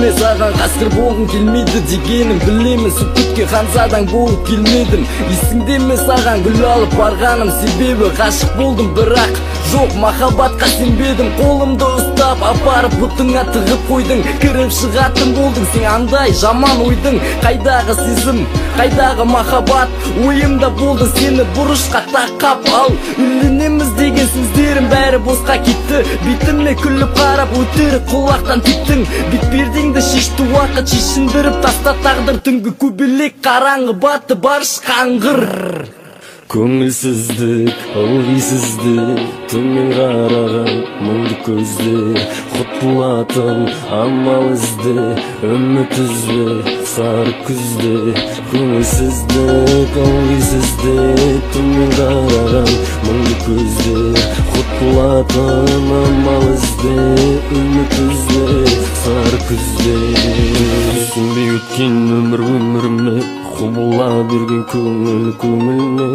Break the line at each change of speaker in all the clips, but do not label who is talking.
Деме саған қасқыр болғым келмейді дегенім білемін, сүкітке ханзадаң болып келмедім. Есіңде ме саған гүл алып барғаным, себебі ғашық болдым бірақ жоқ махаббатқа сенбедім. Қолымды ұстап апарып бұтыңа тығып қойдың, кіріп шығатын болдың сен андай жаман ойдың. Қайдағы сезім, қайдағы махаббат, ойымда болды сені бұрышқа тақап. Ал үйленеміз деген сөздерім бәрі босқа кетті, бетіме күліп қарап өтірік құлақтан титтің. Бетпердеңді шешті уақыт, шешіндіріп таста тағдыр. Түнгі көбелек қараңғы батты барш қаңғыр.
Көңілсіздік, ылғисіздік, төмен қараған мұңды көздер, құтылатын амал ізде, үміт үзбе сары күзде. Көңілсіздік, ылғисіздік, төмен қараған мұңды көздер, құтылатын амал ізде, үміт үзбе сары күзде. Түсінбей өткен өмір өміріме, құбыла берген көңіл көңіліне.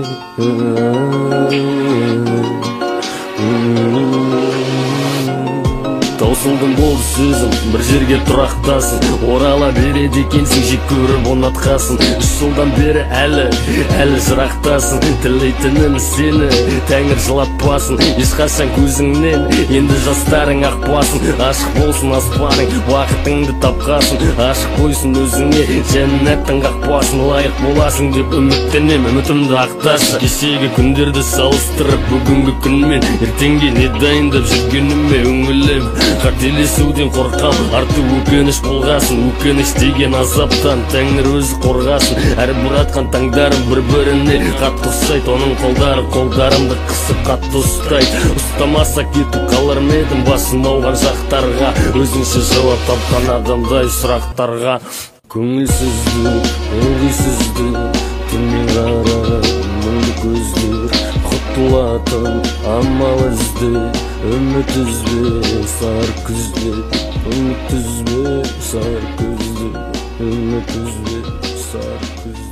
Таусылдың болды сөзім, бір жерге тұрақтасын, орала береді екенсің, жек көріп ұнатқасын. 3 жылдан бері әлі жырақтасын, тілейтінім сені тәңір жылатпасын. Ешқашан көзіңнен енді жастарың ақпасын, ашық болсын аспаның, уақытыңды тапқасын. Ашық қойсын өзіңе жәннаттың қақпасын, лайық боласың деп үміттенем, үмітімді ақташы. Кешегі күндерді салыстырып бүгінгі күнмен, ертеңге не дайындап жүргеніме үңілем. Қателесуден қорқам, арты өкініш болғасын, өкініш деген азаптан тәңір өзі қорғасын. Әрбір атқан таңдарым бір-біріне қатты ұқсайды, оның қолдарымды қысып қатты ұстайды. Ұстамаса кетіп қалар ма едім басым ауған жақтарға, өзіңше жауап тапқан адамдай сұрақтарға. Көңілсіздік, ылғисіздік, төмен қараған мұңды көздер, құтылатын амал ізде, үміт үзбе сары күзде. Үміт үзбе сары күзде, үміт үзбе сары күзде.